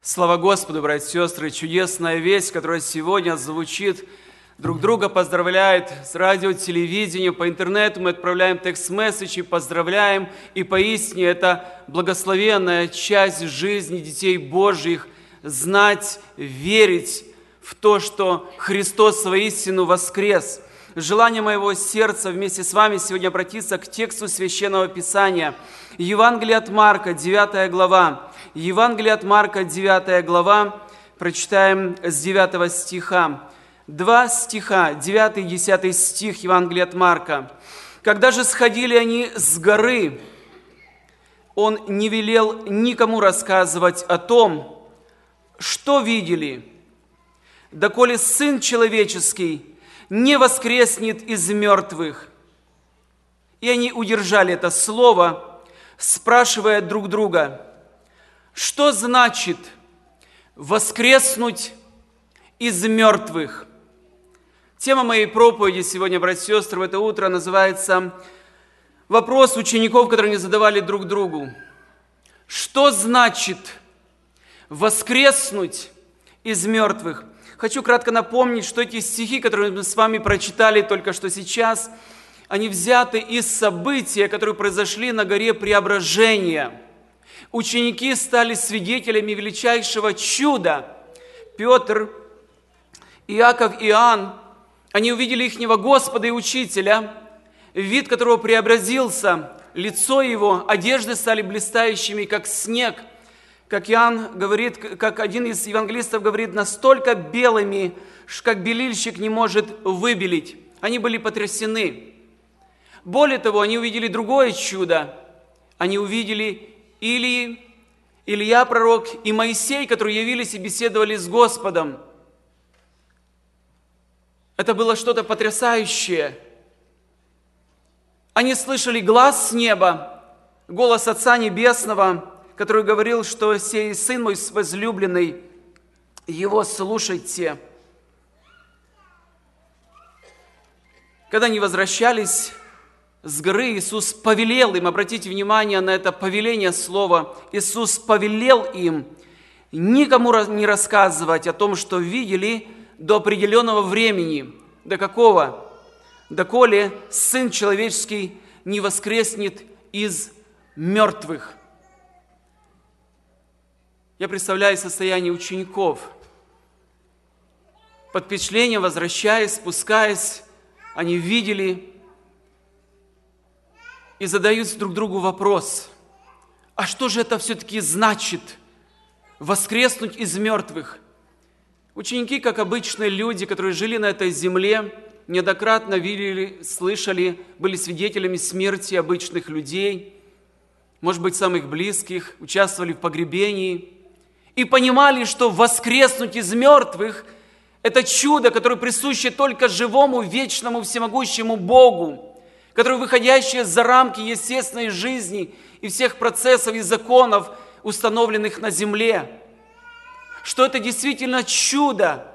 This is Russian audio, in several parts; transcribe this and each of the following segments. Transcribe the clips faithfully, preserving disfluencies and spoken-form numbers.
Слава Господу, братья и сестры! Чудесная весть, которая сегодня звучит, друг друга поздравляет с радио, телевидения, по интернету. Мы отправляем текст-месседжи, поздравляем. И поистине это благословенная часть жизни детей Божьих – знать, верить в то, что Христос воистину воскрес. Желание моего сердца вместе с вами сегодня обратиться к тексту Священного Писания. Евангелие от Марка, девятая глава. Евангелие от Марка, девятая глава, прочитаем с девятого стиха. Два стиха, девятый и десятый стих Евангелия от Марка. «Когда же сходили они с горы, он не велел никому рассказывать о том, что видели, доколе Сын Человеческий не воскреснет из мертвых». И они удержали это слово, спрашивая друг друга: что значит воскреснуть из мертвых? Тема моей проповеди сегодня, братья и сестры, в это утро называется вопрос учеников, которые не задавали друг другу. Что значит воскреснуть из мертвых? Хочу кратко напомнить, что эти стихи, которые мы с вами прочитали только что сейчас, они взяты из события, которые произошли на горе Преображения. Ученики стали свидетелями величайшего чуда. Петр, Иаков и Иоанн, они увидели ихнего Господа и Учителя, вид которого преобразился, лицо его, одежды стали блистающими, как снег. Как Иоанн говорит, как один из евангелистов говорит, настолько белыми, как белильщик не может выбелить. Они были потрясены. Более того, они увидели другое чудо. Они увидели Илии, Илья пророк и Моисей, которые явились и беседовали с Господом. Это было что-то потрясающее. Они слышали глас с неба, голос Отца Небесного, который говорил, что сей Сын мой возлюбленный, Его слушайте. Когда они возвращались с горы, Иисус повелел им, обратите внимание на это повеление слова, Иисус повелел им никому не рассказывать о том, что видели до определенного времени. До какого? Доколе Сын Человеческий не воскреснет из мертвых. Я представляю состояние учеников. Под впечатлением, возвращаясь, спускаясь, они видели и задают друг другу вопрос: а что же это все-таки значит воскреснуть из мертвых? Ученики, как обычные люди, которые жили на этой земле, неоднократно видели, слышали, были свидетелями смерти обычных людей, может быть, самых близких, участвовали в погребении и понимали, что воскреснуть из мертвых – это чудо, которое присуще только живому, вечному, всемогущему Богу, который, выходящий за рамки естественной жизни и всех процессов и законов, установленных на земле, что это действительно чудо.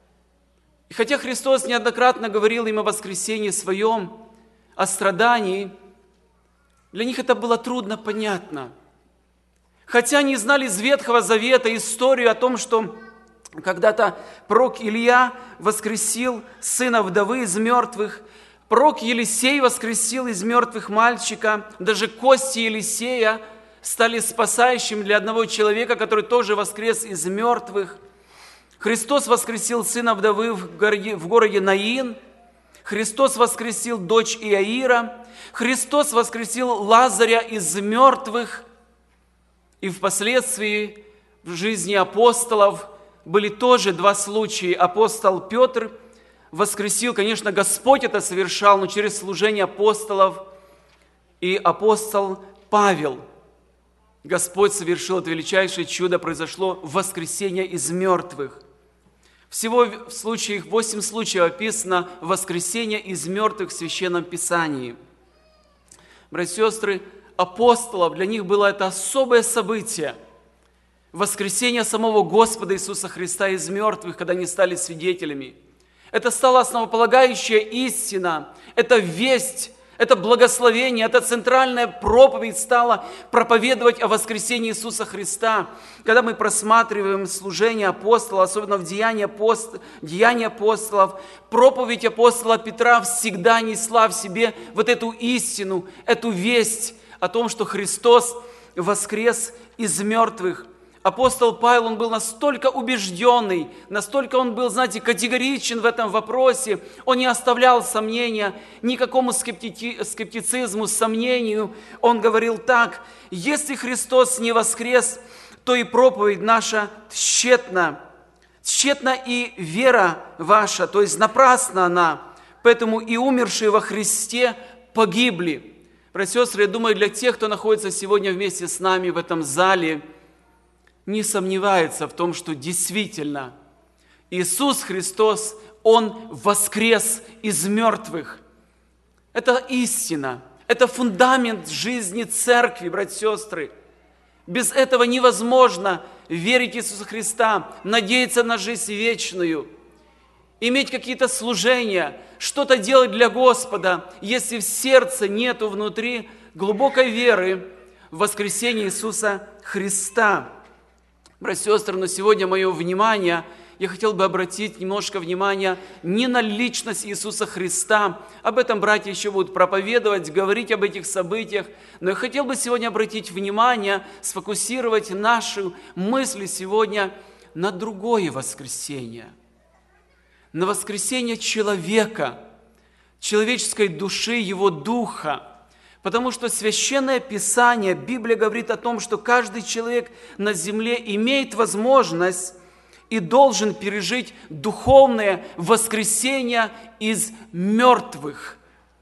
И хотя Христос неоднократно говорил им о воскресении своем, о страдании, для них это было трудно понятно. Хотя они знали из Ветхого Завета историю о том, что когда-то пророк Илья воскресил сына вдовы из мертвых, пророк Елисей воскресил из мертвых мальчика, даже кости Елисея стали спасающим для одного человека, который тоже воскрес из мертвых. Христос воскресил сына вдовы в городе, в городе Наин. Христос воскресил дочь Иаира. Христос воскресил Лазаря из мертвых. И впоследствии в жизни апостолов были тоже два случая. Апостол Петр воскресил, конечно, Господь это совершал, но через служение апостолов. И апостол Павел. Господь совершил это величайшее чудо, произошло воскресение из мертвых. Всего в случаях, восемь случаев описано воскресение из мертвых в Священном Писании. Братья и сестры, апостолов, для них было это особое событие. Воскресение самого Господа Иисуса Христа из мертвых, когда они стали свидетелями. Это стала основополагающая истина, это весть, Это благословение, это центральная проповедь стала проповедовать о воскресении Иисуса Христа. Когда мы просматриваем служение апостола, особенно в Деянии, апост... Деянии апостолов, проповедь апостола Петра всегда несла в себе вот эту истину, эту весть о том, что Христос воскрес из мертвых. Апостол Павел, он был настолько убежденный, настолько он был, знаете, категоричен в этом вопросе, он не оставлял сомнения, никакому скептити... скептицизму, сомнению. Он говорил так: если Христос не воскрес, то и проповедь наша тщетна, тщетна и вера ваша, то есть напрасна она, поэтому и умершие во Христе погибли. Братья и сестры, я думаю, для тех, кто находится сегодня вместе с нами в этом зале, не сомневается в том, что действительно Иисус Христос, Он воскрес из мертвых. Это истина, это фундамент жизни церкви, братья и сестры. Без этого невозможно верить в Иисуса Христа, надеяться на жизнь вечную, иметь какие-то служения, что-то делать для Господа, если в сердце нету внутри глубокой веры в воскресение Иисуса Христа. Братья и сестры, но сегодня мое внимание, я хотел бы обратить немножко внимания не на личность Иисуса Христа. Об этом братья еще будут проповедовать, говорить об этих событиях. Но я хотел бы сегодня обратить внимание, сфокусировать наши мысли сегодня на другое воскресение. На воскресение человека, человеческой души, его духа. Потому что Священное Писание, Библия говорит о том, что каждый человек на земле имеет возможность и должен пережить духовное воскресение из мертвых.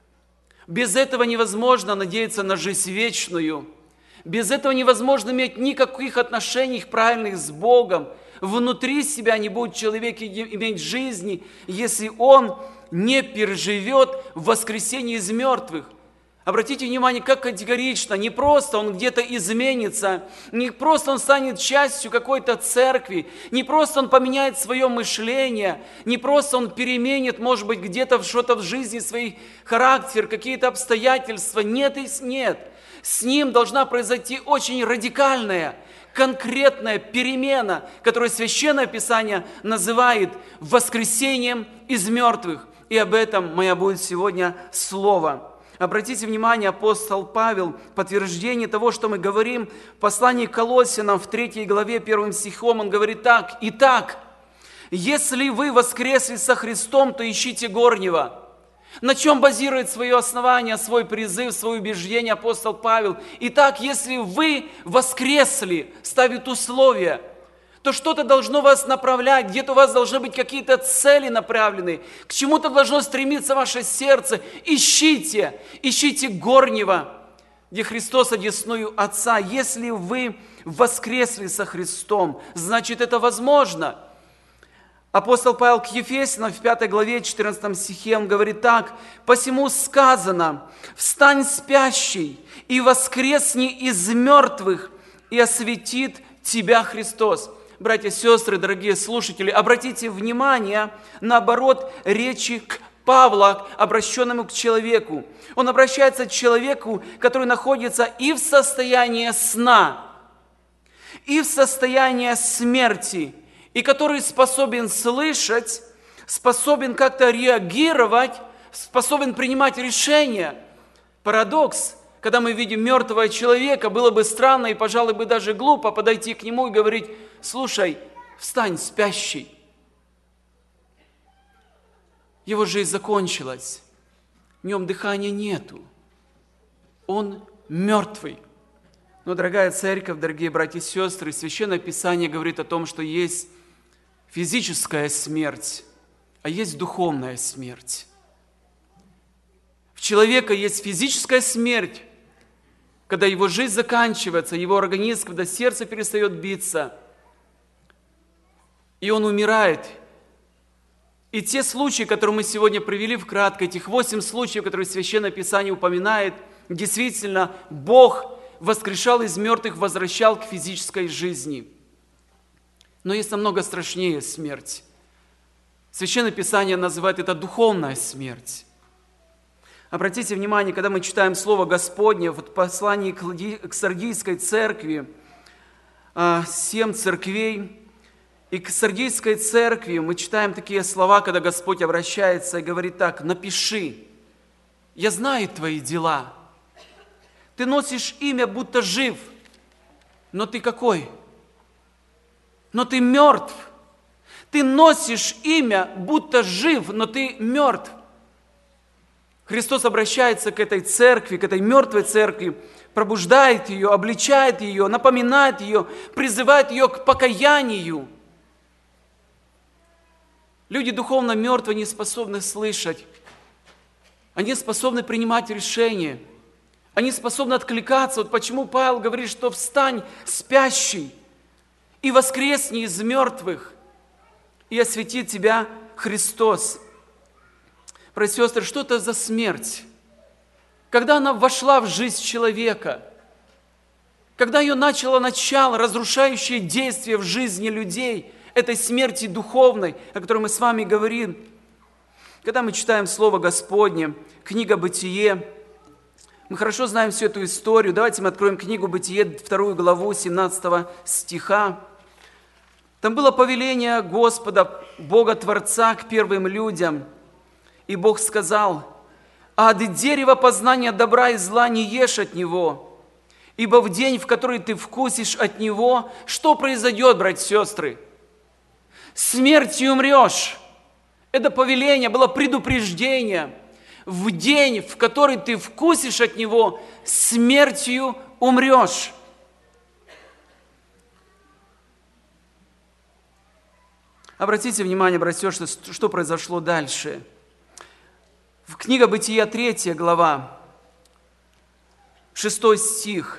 Без этого невозможно надеяться на жизнь вечную. Без этого невозможно иметь никаких отношений правильных с Богом. Внутри себя не будет человек иметь жизни, если он не переживет воскресение из мертвых. Обратите внимание, как категорично, не просто он где-то изменится, не просто он станет частью какой-то церкви, не просто он поменяет свое мышление, не просто он переменит, может быть, где-то что-то в жизни, свой характер, какие-то обстоятельства. Нет и нет. С ним должна произойти очень радикальная, конкретная перемена, которую Священное Писание называет воскресением из мертвых. И об этом мое будет сегодня слово. Обратите внимание, апостол Павел, подтверждение того, что мы говорим в послании к Колоссянам в третьей главе, первым стихом, он говорит так: «Итак, если вы воскресли со Христом, то ищите горнего». На чем базирует свое основание, свой призыв, свое убеждение апостол Павел? «Итак, если вы воскресли», ставит условия, то что-то должно вас направлять, где-то у вас должны быть какие-то цели направлены, к чему-то должно стремиться ваше сердце. Ищите, ищите горнего, где Христос одесную Отца. Если вы воскресли со Христом, значит, это возможно. Апостол Павел к Ефесянам в пятой главе, четырнадцатом стихе, он говорит так: «Посему сказано: встань спящий и воскресни из мертвых, и осветит тебя Христос». Братья и сестры, дорогие слушатели, обратите внимание на оборот речи к Павла, обращенному к человеку. Он обращается к человеку, который находится и в состоянии сна, и в состоянии смерти, и который способен слышать, способен как-то реагировать, способен принимать решения. Парадокс. Когда мы видим мертвого человека, было бы странно и, пожалуй, бы даже глупо подойти к нему и говорить: «Слушай, встань, спящий». Его жизнь закончилась, в нем дыхания нету, он мертвый. Но, дорогая церковь, дорогие братья и сестры, Священное Писание говорит о том, что есть физическая смерть, а есть духовная смерть. В человека есть физическая смерть, когда его жизнь заканчивается, его организм, когда сердце перестает биться, и он умирает. И те случаи, которые мы сегодня привели вкратце, этих восемь случаев, которые Священное Писание упоминает, действительно, Бог воскрешал из мертвых, возвращал к физической жизни. Но есть намного страшнее смерть. Священное Писание называет это духовная смерть. Обратите внимание, когда мы читаем Слово Господне в послании к Сардийской церкви, семь церквей, и к Сардийской церкви мы читаем такие слова, когда Господь обращается и говорит так: «Напиши, я знаю твои дела. Ты носишь имя, будто жив, но ты какой? Но ты мертв. Ты носишь имя, будто жив, но ты мертв». Христос обращается к этой церкви, к этой мертвой церкви, пробуждает ее, обличает ее, напоминает ее, призывает ее к покаянию. Люди духовно мертвые не способны слышать. Они способны принимать решения. Они способны откликаться. Вот почему Павел говорит, что встань, спящий, и воскресни из мертвых, и осветит тебя Христос. Братья и сестры, что это за смерть? Когда она вошла в жизнь человека, когда ее начало начало, разрушающее действие в жизни людей, этой смерти духовной, о которой мы с вами говорим, когда мы читаем Слово Господне, книга Бытие, мы хорошо знаем всю эту историю. Давайте мы откроем книгу Бытие, вторую главу, семнадцатого стиха. Там было повеление Господа, Бога Творца, к первым людям. И Бог сказал: «А от дерева познания добра и зла не ешь от него, ибо в день, в который ты вкусишь от него, что произойдет, братья и сестры? Смертью умрешь». Это повеление было предупреждение. В день, в который ты вкусишь от него, смертью умрешь. Обратите внимание, братья и сестры, что произошло дальше. В книга Бытия, третья глава, шестой стих.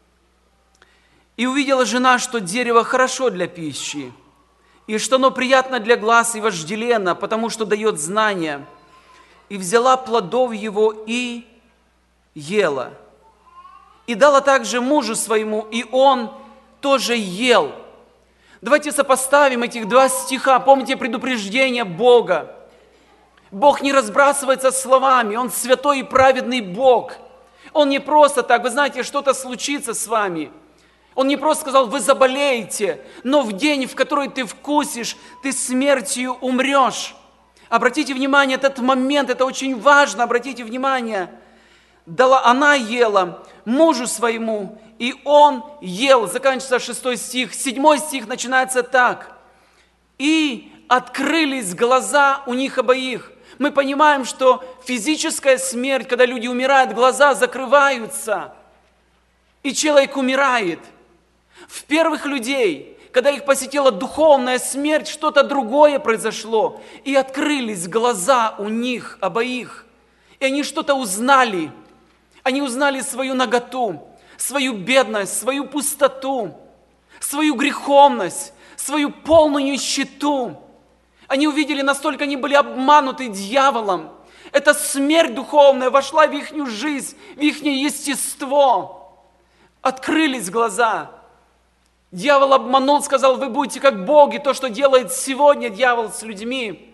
«И увидела жена, что дерево хорошо для пищи, и что оно приятно для глаз и вожделенно, потому что дает знания. И взяла плодов его и ела. И дала также мужу своему, и он тоже ел». Давайте сопоставим этих два стиха. Помните предупреждение Бога. Бог не разбрасывается словами, Он святой и праведный Бог. Он не просто так, вы знаете, что-то случится с вами. Он не просто сказал: вы заболеете, но в день, в который ты вкусишь, ты смертью умрешь. Обратите внимание, этот момент, это очень важно, обратите внимание. Дала, она ела мужу своему, и он ел. Заканчивается шестой стих. Седьмой стих начинается так. «И открылись глаза у них обоих». Мы понимаем, что физическая смерть, когда люди умирают, глаза закрываются, и человек умирает. В первых людей, когда их посетила духовная смерть, что-то другое произошло, и открылись глаза у них обоих, и они что-то узнали. Они узнали свою наготу, свою бедность, свою пустоту, свою греховность, свою полную нищету. Они увидели, настолько они были обмануты дьяволом. Эта смерть духовная вошла в их жизнь, в их естество. Открылись глаза. Дьявол обманул, сказал: вы будете как боги, то, что делает сегодня дьявол с людьми.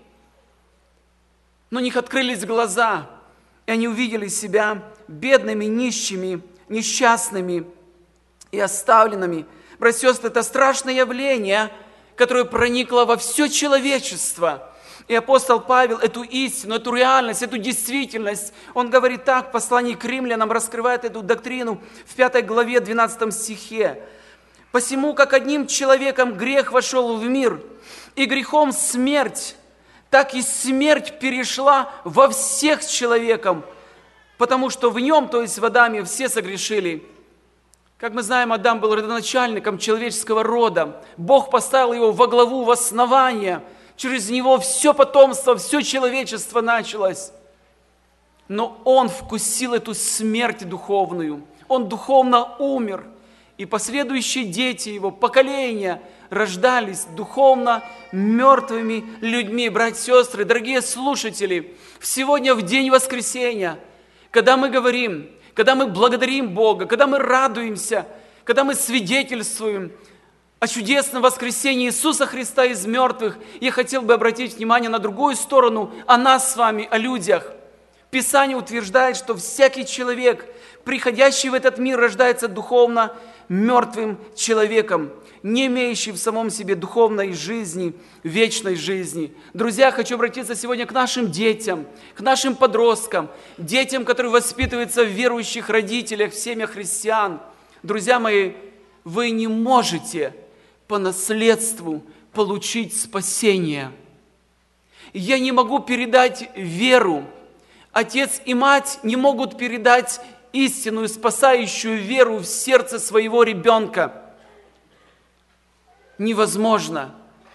Но у них открылись глаза, и они увидели себя бедными, нищими, несчастными и оставленными. Братья и сестры, это страшное явление, которое проникло во все человечество. И апостол Павел эту истину, эту реальность, эту действительность, он говорит так в послании к римлянам, раскрывает эту доктрину в пятой главе, двенадцатом стихе. «Посему, как одним человеком грех вошел в мир, и грехом смерть, так и смерть перешла во всех человеком, потому что в нем, то есть в Адаме, все согрешили». Как мы знаем, Адам был родоначальником человеческого рода. Бог поставил его во главу, в основание. Через него все потомство, все человечество началось. Но он вкусил эту смерть духовную. Он духовно умер. И последующие дети его, поколения, рождались духовно мертвыми людьми. Братья и сестры, дорогие слушатели, сегодня в день воскресения, когда мы говорим, когда мы благодарим Бога, когда мы радуемся, когда мы свидетельствуем о чудесном воскресении Иисуса Христа из мертвых, я хотел бы обратить внимание на другую сторону, о нас с вами, о людях. Писание утверждает, что всякий человек, приходящий в этот мир, рождается духовно мертвым человеком, не имеющий в самом себе духовной жизни, вечной жизни. Друзья, хочу обратиться сегодня к нашим детям, к нашим подросткам, детям, которые воспитываются в верующих родителях, в семьях христиан. Друзья мои, вы не можете по наследству получить спасение. Я не могу передать веру. Отец и мать не могут передать истинную спасающую веру в сердце своего ребенка. Невозможно.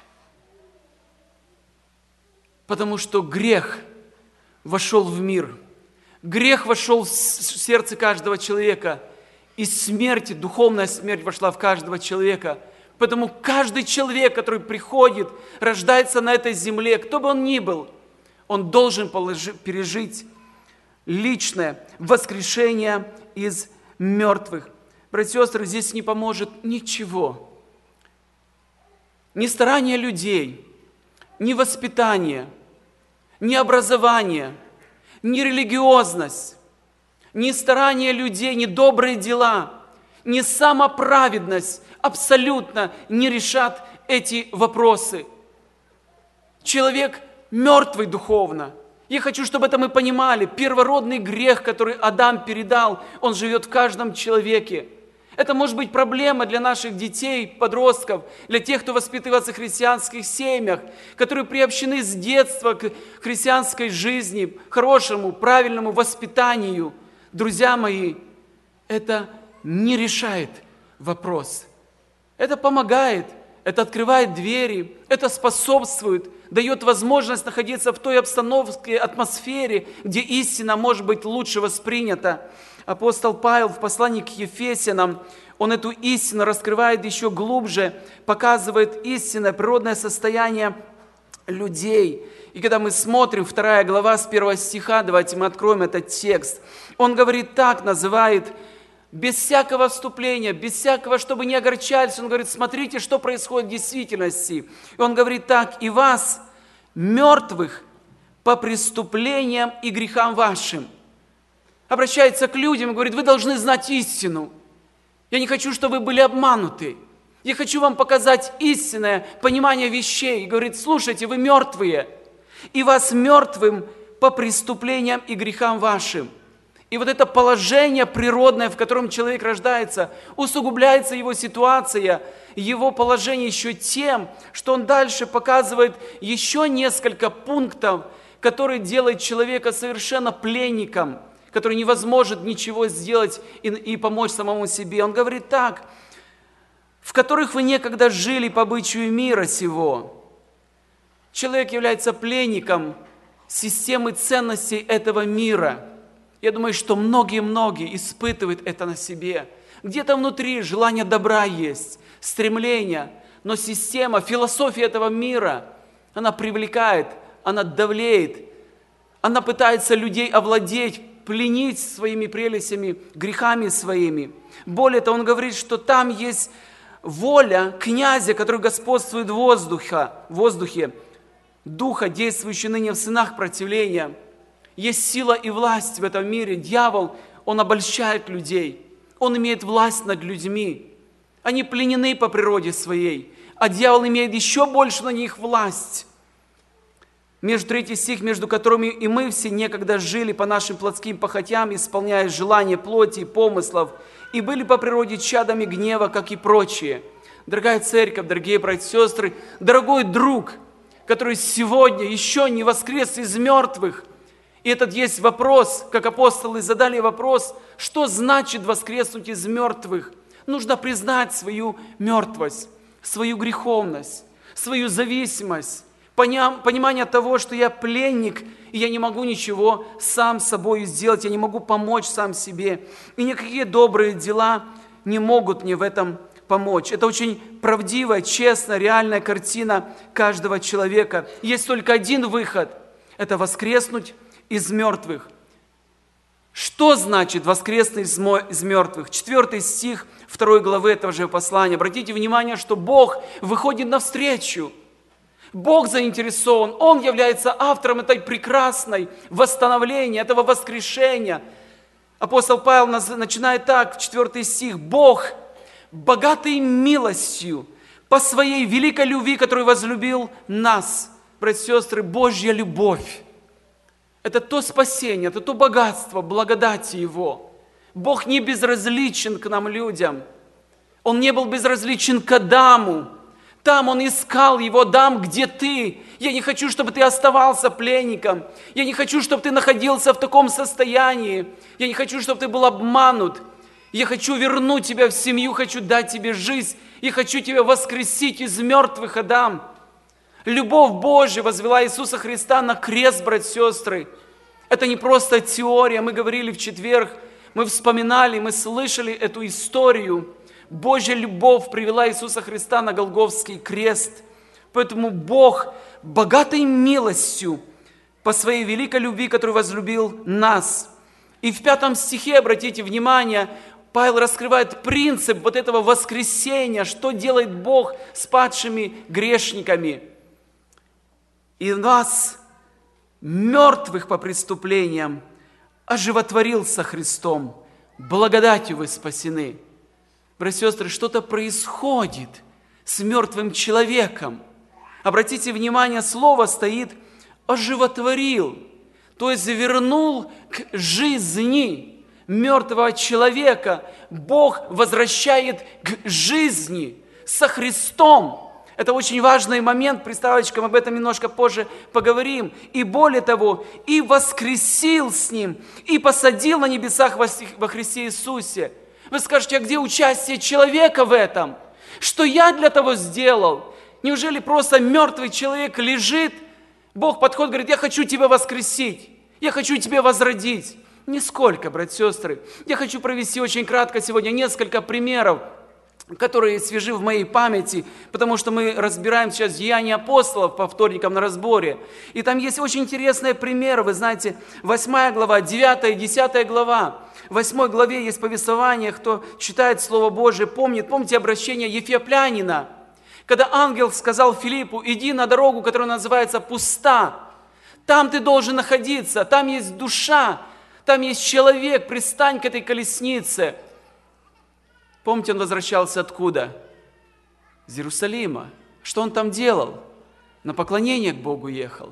Потому что грех вошел в мир. Грех вошел в сердце каждого человека. И смерть, духовная смерть вошла в каждого человека. Поэтому каждый человек, который приходит, рождается на этой земле, кто бы он ни был, он должен пережить личное воскрешение из мертвых. Братья и сестры, здесь не поможет ничего. Ни старания людей, ни воспитание, ни образование, ни религиозность, ни старания людей, ни добрые дела, ни самоправедность абсолютно не решат эти вопросы. Человек мертвый духовно. Я хочу, чтобы это мы понимали. Первородный грех, который Адам передал, он живет в каждом человеке. Это может быть проблема для наших детей, подростков, для тех, кто воспитывается в христианских семьях, которые приобщены с детства к христианской жизни, хорошему, правильному воспитанию. Друзья мои, это не решает вопрос. Это помогает, это открывает двери, это способствует, дает возможность находиться в той обстановке, атмосфере, где истина может быть лучше воспринята. Апостол Павел в послании к Ефесянам, он эту истину раскрывает еще глубже, показывает истинное природное состояние людей. И когда мы смотрим, вторая глава с первого стиха, давайте мы откроем этот текст, он говорит так, называет, без всякого вступления, без всякого, чтобы не огорчались, он говорит, смотрите, что происходит в действительности. И он говорит так, и вас, мертвых, по преступлениям и грехам вашим. Обращается к людям и говорит, вы должны знать истину. Я не хочу, чтобы вы были обмануты. Я хочу вам показать истинное понимание вещей. И говорит, слушайте, вы мертвые, и вас мертвым по преступлениям и грехам вашим. И вот это положение природное, в котором человек рождается, усугубляется его ситуация, его положение еще тем, что он дальше показывает еще несколько пунктов, которые делают человека совершенно пленником, который не возможет ничего сделать и, и помочь самому себе. Он говорит так, в которых вы некогда жили по обычаю мира сего. Человек является пленником системы ценностей этого мира. Я думаю, что многие-многие испытывают это на себе. Где-то внутри желание добра есть, стремление, но система, философия этого мира, она привлекает, она давлеет, она пытается людей овладеть, пленить своими прелестями, грехами своими. Более того, он говорит, что там есть воля князя, который господствует в воздухе, в воздухе, духа, действующего ныне в сынах противления. Есть сила и власть в этом мире. Дьявол, он обольщает людей. Он имеет власть над людьми. Они пленены по природе своей, а дьявол имеет еще больше на них власть. Между третий стих, между которыми и мы все некогда жили по нашим плотским похотям, исполняя желания плоти и помыслов, и были по природе чадами гнева, как и прочие. Дорогая церковь, дорогие братья и сестры, дорогой друг, который сегодня еще не воскрес из мертвых, и этот есть вопрос, как апостолы задали вопрос, что значит воскреснуть из мертвых? Нужно признать свою мертвость, свою греховность, свою зависимость, понимание того, что я пленник, и я не могу ничего сам собой сделать, я не могу помочь сам себе. И никакие добрые дела не могут мне в этом помочь. Это очень правдивая, честная, реальная картина каждого человека. Есть только один выход – это воскреснуть из мертвых. Что значит воскреснуть из мертвых? Четвертый стих второй главы этого же послания. Обратите внимание, что Бог выходит навстречу. Бог заинтересован, Он является автором этой прекрасной восстановления, этого воскрешения. Апостол Павел начинает так, четвертый стих. «Бог, богатый милостью, по своей великой любви, который возлюбил нас». Братья и сестры, Божья любовь – это то спасение, это то богатство, благодати Его. Бог не безразличен к нам, людям. Он не был безразличен к Адаму. Там Он искал его: «Адам, где ты? Я не хочу, чтобы ты оставался пленником. Я не хочу, чтобы ты находился в таком состоянии. Я не хочу, чтобы ты был обманут. Я хочу вернуть тебя в семью, хочу дать тебе жизнь. Я хочу тебя воскресить из мертвых, Адам». Любовь Божья возвела Иисуса Христа на крест, братья и сестры. Это не просто теория. Мы говорили в четверг, мы вспоминали, мы слышали эту историю. Божья любовь привела Иисуса Христа на Голгофский крест. Поэтому Бог, богатой милостью, по своей великой любви, который возлюбил нас. И в пятом стихе, обратите внимание, Павел раскрывает принцип вот этого воскресения, что делает Бог с падшими грешниками. «И нас, мертвых по преступлениям, оживотворил со Христом, благодатью вы спасены». Братья и сестры, что-то происходит с мертвым человеком. Обратите внимание, слово стоит «оживотворил», то есть вернул к жизни мертвого человека. Бог возвращает к жизни со Христом. Это очень важный момент, приставочком об этом немножко позже поговорим. И более того, и воскресил с Ним, и посадил на небесах во Христе Иисусе. Вы скажете: а где участие человека в этом? Что я для того сделал? Неужели просто мертвый человек лежит? Бог подходит, говорит: я хочу тебя воскресить, я хочу тебя возродить. Нисколько, братья и сестры. Я хочу провести очень кратко сегодня несколько примеров, которые свежи в моей памяти, потому что мы разбираем сейчас Деяния апостолов по вторникам на разборе. И там есть очень интересные примеры. Вы знаете, восьмая глава, девятая и десятая глава. В восьмой главе есть повествование, кто читает Слово Божие, помнит. Помните обращение Ефеоплянина, когда ангел сказал Филиппу: иди на дорогу, которая называется пуста. Там ты должен находиться, там есть душа, там есть человек, пристань к этой колеснице. Помните, он возвращался откуда? Из Иерусалима. Что он там делал? На поклонение к Богу ехал.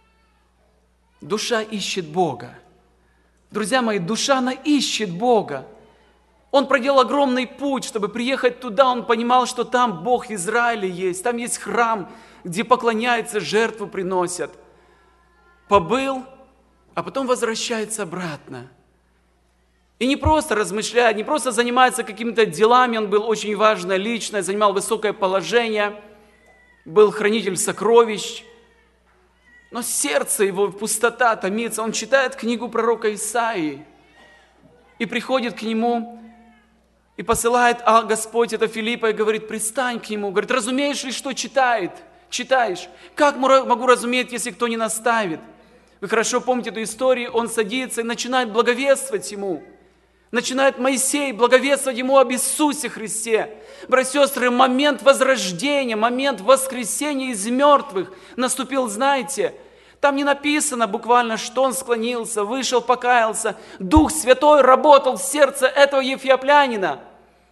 Душа ищет Бога. Друзья мои, душа, она ищет Бога. Он проделал огромный путь, чтобы приехать туда. Он понимал, что там Бог Израиля есть. Там есть храм, где поклоняются, жертву приносят. Побыл, а потом возвращается обратно. И не просто размышляет, не просто занимается какими-то делами, он был очень важной личностью, занимал высокое положение, был хранитель сокровищ, но сердце его пустота томится. Он читает книгу пророка Исаии и приходит к нему, и посылает а Господь это Филиппа и говорит: пристань к нему. Говорит: разумеешь ли, что читает? Читаешь? Как могу разуметь, если кто не наставит? Вы хорошо помните эту историю, он садится и начинает благовествовать ему. Начинает Моисей благовествовать ему об Иисусе Христе. Братья и сестры, момент возрождения, момент воскресения из мертвых наступил, знаете. Там не написано буквально, что он склонился, вышел, покаялся. Дух Святой работал в сердце этого ефеоплянина.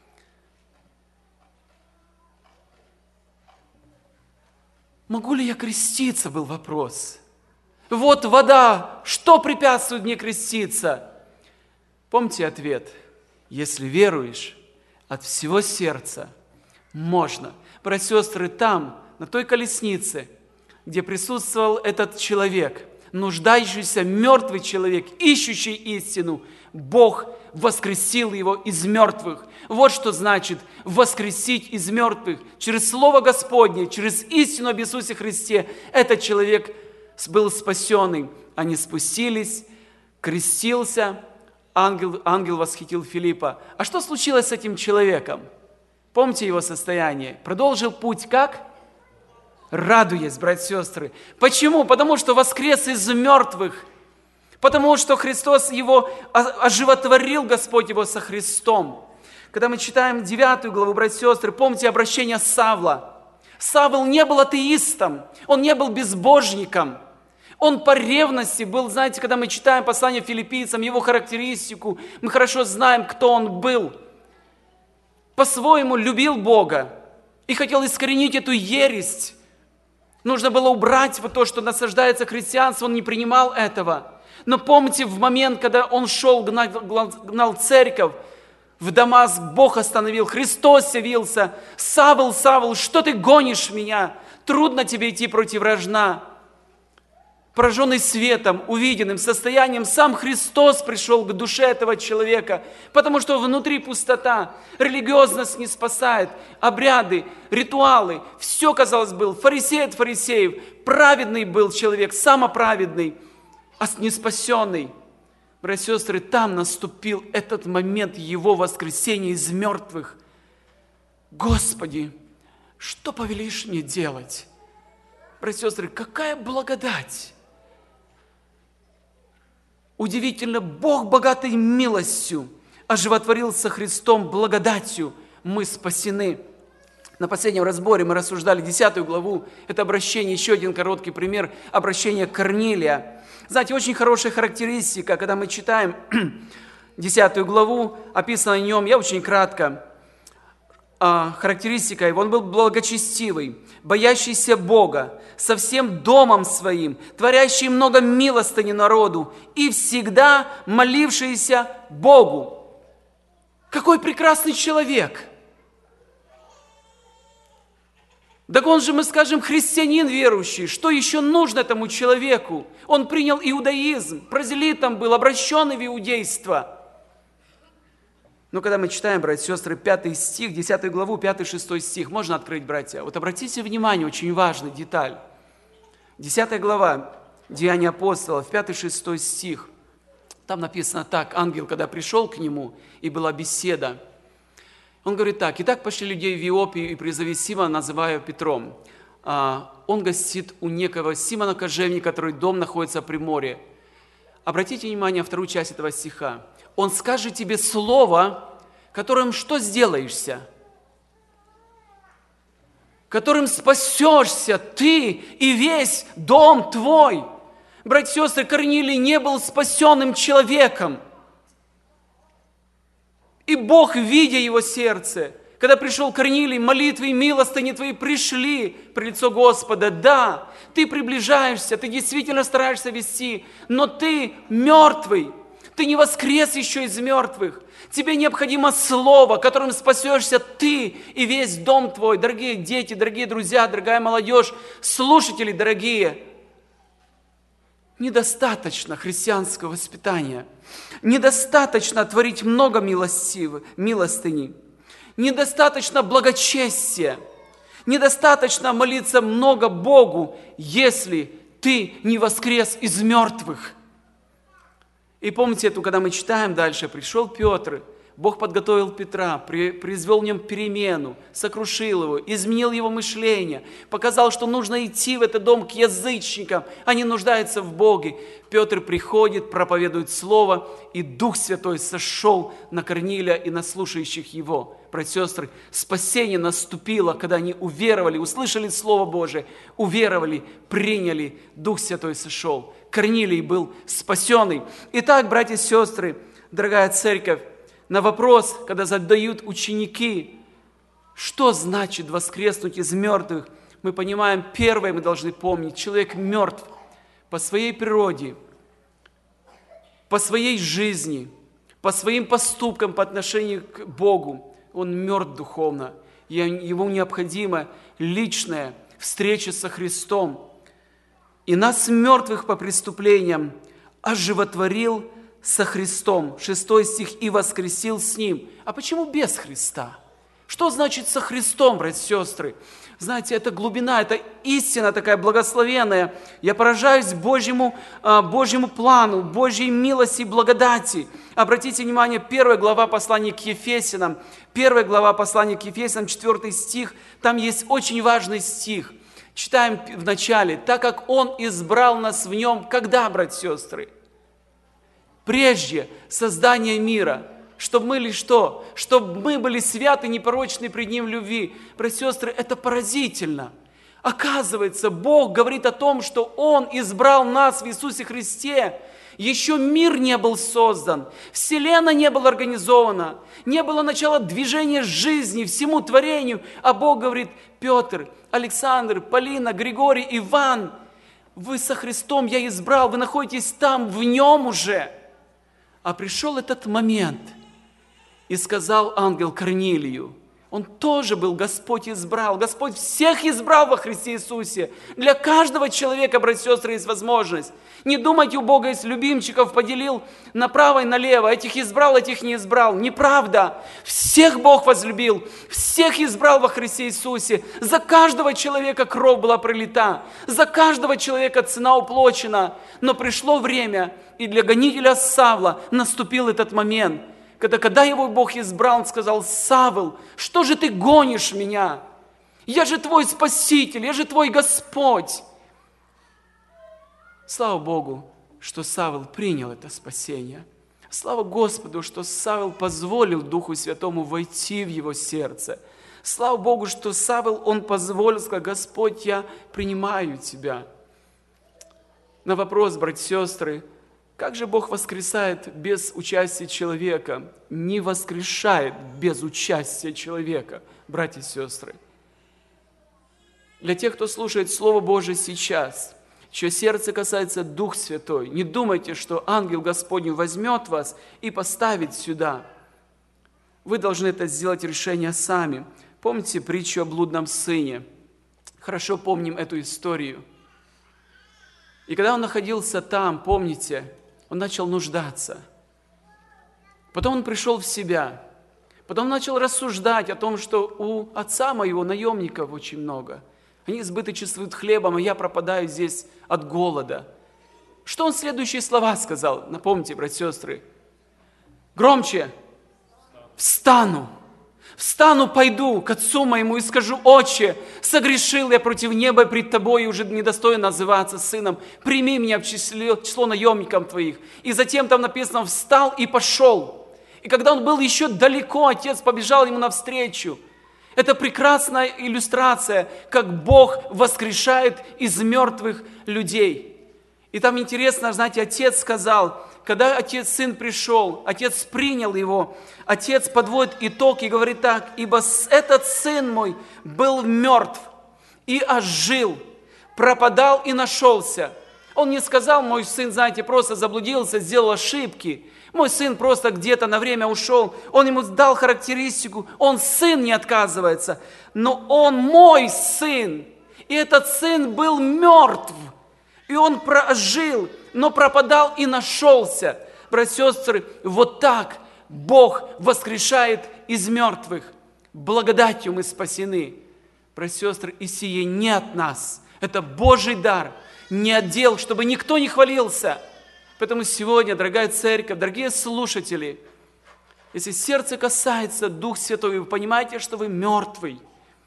Могу ли я креститься, был вопрос. Вот вода, что препятствует мне креститься? Помните ответ: если веруешь от всего сердца, можно. Братья и сестры, там, на той колеснице, где присутствовал этот человек, нуждающийся, мертвый человек, ищущий истину, Бог воскресил его из мертвых. Вот что значит воскресить из мертвых. Через Слово Господне, через истину об Иисусе Христе этот человек был спасенный. Они спустились, крестился. Ангел, ангел восхитил Филиппа. А что случилось с этим человеком? Помните его состояние? Продолжил путь как? Радуясь, братья и сестры. Почему? Потому что воскрес из мертвых. Потому что Христос его оживотворил, Господь его со Христом. Когда мы читаем девятую главу, братья и сестры, помните обращение Савла. Савл не был атеистом, он не был безбожником. Он по ревности был, знаете, когда мы читаем послание филиппийцам, его характеристику, мы хорошо знаем, кто он был. По-своему любил Бога и хотел искоренить эту ересь. Нужно было убрать вот то, что насаждается христианство, он не принимал этого. Но помните, в момент, когда он шел, гнал, гнал церковь, в Дамаск Бог остановил, Христос явился. Савл, Савл, что ты гонишь меня? Трудно тебе идти против рожна. Пораженный светом, увиденным состоянием, сам Христос пришел к душе этого человека, потому что внутри пустота, религиозность не спасает, обряды, ритуалы, все, казалось, был, фарисей от фарисеев, праведный был человек, самоправедный, а не спасенный. Братья и сестры, там наступил этот момент его воскресения из мертвых. Господи, что повелишь мне делать? Братья и сестры, какая благодать! Удивительно, Бог богатой милостью оживотворился Христом благодатью. Мы спасены. На последнем разборе мы рассуждали десятую главу. Это обращение, еще один короткий пример, обращение Корнилия. Знаете, очень хорошая характеристика, когда мы читаем десятую главу, описано о нем, я очень кратко. Характеристика его, он был благочестивый, боящийся Бога, со всем домом своим, творящий много милостыни народу и всегда молившийся Богу. Какой прекрасный человек! Так он же, мы скажем, христианин верующий. Что еще нужно этому человеку? Он принял иудаизм, прозелитом был, обращенный в иудейство. Но когда мы читаем, братья и сестры, пятый стих, десятую главу, пятый-шестой стих, можно открыть, братья? Вот обратите внимание, очень важная деталь. десятая глава, Деяния апостолов, пятый-шестой стих. Там написано так, ангел, когда пришел к нему, и была беседа, он говорит так: «Итак, пошли людей в Иопию и призови Симона, называя Петром. Он гостит у некого Симона кожевника, который дом находится при море». Обратите внимание на вторую часть этого стиха. Он скажет тебе слово, которым что сделаешься? Которым спасешься ты и весь дом твой. Братья и сестры, Корнилий не был спасенным человеком. И Бог, видя его сердце, когда пришел Корнилий, молитвы и милостыни твои пришли при лицо Господа. Да, ты приближаешься, ты действительно стараешься вести, но ты мертвый, ты не воскрес еще из мертвых. Тебе необходимо слово, которым спасешься ты и весь дом твой. Дорогие дети, дорогие друзья, дорогая молодежь, слушатели дорогие, недостаточно христианского воспитания, недостаточно творить много милостивы, милостыни, недостаточно благочестия, недостаточно молиться много Богу, если ты не воскрес из мертвых. И помните эту, когда мы читаем дальше, пришел Петр, Бог подготовил Петра, произвел в нем перемену, сокрушил его, изменил его мышление, показал, что нужно идти в этот дом к язычникам, они нуждаются в Боге. Петр приходит, проповедует Слово, и Дух Святой сошел на Корнилия и на слушающих его. Братья и сестры, спасение наступило, когда они уверовали, услышали Слово Божие, уверовали, приняли, Дух Святой сошел. Корнилий был спасенный. Итак, братья и сестры, дорогая церковь, на вопрос, когда задают ученики, что значит воскреснуть из мертвых, мы понимаем, первое мы должны помнить, человек мертв по своей природе, по своей жизни, по своим поступкам по отношению к Богу. Он мертв духовно, ему необходима личная встреча со Христом. И нас, мертвых по преступлениям, оживотворил со Христом. Шестой стих. «И воскресил с Ним». А почему без Христа? Что значит со Христом, братья и сестры? Знаете, это глубина, это истина такая благословенная. Я поражаюсь Божьему, Божьему плану, Божьей милости и благодати. Обратите внимание, первая глава послания к Ефесянам, первая глава послания к Ефесянам, четвертый стих, там есть очень важный стих. Читаем в начале: «Так как Он избрал нас в Нем». Когда, братья и сестры? Прежде создания мира. чтобы мы ли что? Чтобы мы были святы, непорочны пред Ним в любви. Братья и сестры, это поразительно. Оказывается, Бог говорит о том, что Он избрал нас в Иисусе Христе. Еще мир не был создан, вселенная не была организована, не было начала движения жизни всему творению. А Бог говорит: Петр, Александр, Полина, Григорий, Иван, вы со Христом я избрал, вы находитесь там, в Нем уже. А пришел этот момент, и сказал ангел Корнилию, он тоже был, Господь избрал. Господь всех избрал во Христе Иисусе. Для каждого человека, братья и сестры, есть возможность. Не думайте, у Бога есть любимчиков, поделил направо и налево. Этих избрал, этих не избрал. Неправда. Всех Бог возлюбил. Всех избрал во Христе Иисусе. За каждого человека кровь была пролита. За каждого человека цена уплачена. Но пришло время, и для гонителя Савла наступил этот момент. Когда, когда его Бог избрал, он сказал: Савл, что же ты гонишь меня? Я же твой Спаситель, я же твой Господь. Слава Богу, что Савл принял это спасение. Слава Господу, что Савл позволил Духу Святому войти в его сердце. Слава Богу, что Савл, он позволил, сказать: Господь, я принимаю тебя. На вопрос, братья и сестры, как же Бог воскресает без участия человека? Не воскрешает без участия человека, братья и сестры. Для тех, кто слушает Слово Божие сейчас, чье сердце касается Дух Святой, не думайте, что ангел Господень возьмет вас и поставит сюда. Вы должны это сделать решение сами. Помните притчу о блудном сыне? Хорошо помним эту историю. И когда он находился там, помните, он начал нуждаться. Потом он пришел в себя. Потом начал рассуждать о том, что у отца моего наемников очень много. Они избыточествуют хлебом, а я пропадаю здесь от голода. Что он следующие слова сказал? Напомните, братья и сестры. Громче. Встану. Встану, пойду к отцу моему и скажу: Отче, согрешил я против неба и пред тобой, и уже недостоин называться сыном. Прими меня в число, число наемников твоих. И затем там написано: встал и пошел. И когда он был еще далеко, отец побежал ему навстречу. Это прекрасная иллюстрация, как Бог воскрешает из мертвых людей. И там интересно, знаете, отец сказал, когда отец, сын пришел, отец принял его, отец подводит итог и говорит так: ибо этот сын мой был мертв и ожил, пропадал и нашелся. Он не сказал: мой сын, знаете, просто заблудился, сделал ошибки. Мой сын просто где-то на время ушел. Он ему дал характеристику. Он сын, не отказывается. Но он мой сын. И этот сын был мертв. И он прожил, но пропадал и нашелся. Братья и сестры, вот так Бог воскрешает из мертвых. Благодатью мы спасены. Братья и сестры, и сие не от нас. Это Божий дар. Не отдел, чтобы никто не хвалился. Поэтому сегодня, дорогая церковь, дорогие слушатели, если сердце касается Дух Святой, и вы понимаете, что вы мертвый,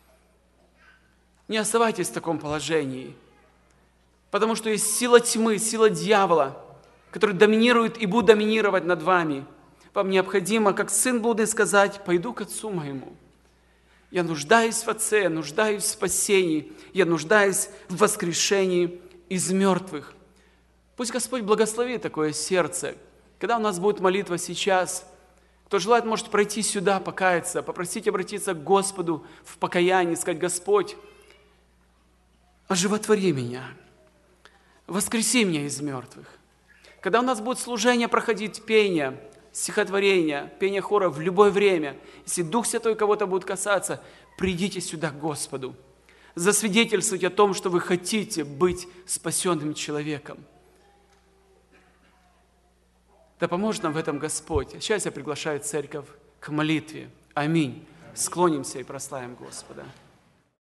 не оставайтесь в таком положении. Потому что есть сила тьмы, сила дьявола, который доминирует и будет доминировать над вами. Вам необходимо, как сын блудный, сказать: пойду к отцу моему. Я нуждаюсь в Отце, я нуждаюсь в спасении, я нуждаюсь в воскрешении из мертвых. Пусть Господь благословит такое сердце. Когда у нас будет молитва сейчас, кто желает, может пройти сюда, покаяться, попросить обратиться к Господу в покаянии, сказать: Господь, оживотвори меня, воскреси меня из мертвых. Когда у нас будет служение проходить, пение, стихотворение, пение хора в любое время, если Дух Святой кого-то будет касаться, придите сюда к Господу. Засвидетельствуйте о том, что вы хотите быть спасенным человеком. Да поможет нам в этом Господь. Сейчас я приглашаю церковь к молитве. Аминь. Склонимся и прославим Господа.